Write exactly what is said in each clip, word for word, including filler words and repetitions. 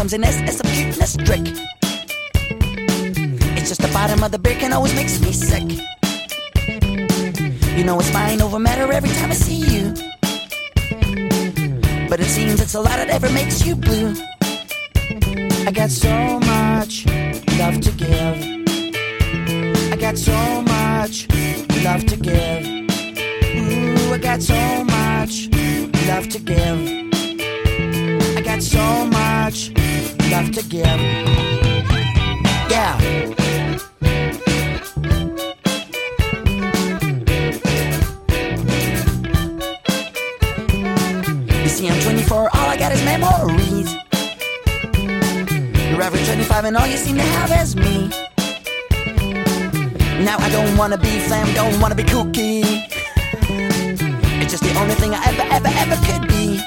clumsiness is a cuteness trick. It's just the bottom of the beer can always makes me sick. You know it's mind over matter every time I see you, but it seems it's a lot that ever makes you blue. I got so much love to give. I got so much love to give. Ooh, I got so much love to give. I got so much love to give. Yeah. You see, I'm twenty-four, all I got is memories. You're average twenty-five and all you seem to have is me. Now I don't wanna be flam, don't wanna be kooky. It's just the only thing I ever, ever, ever could be.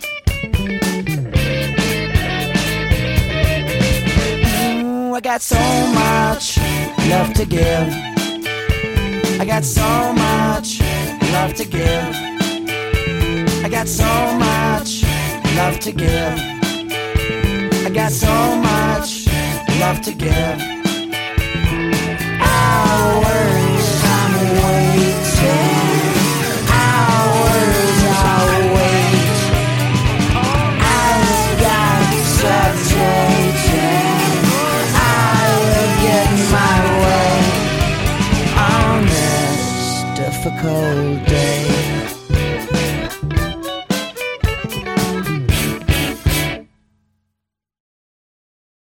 Ooh, I got so much love to give. I got so much love to give. I got so much love to give. I got so much love to give. Our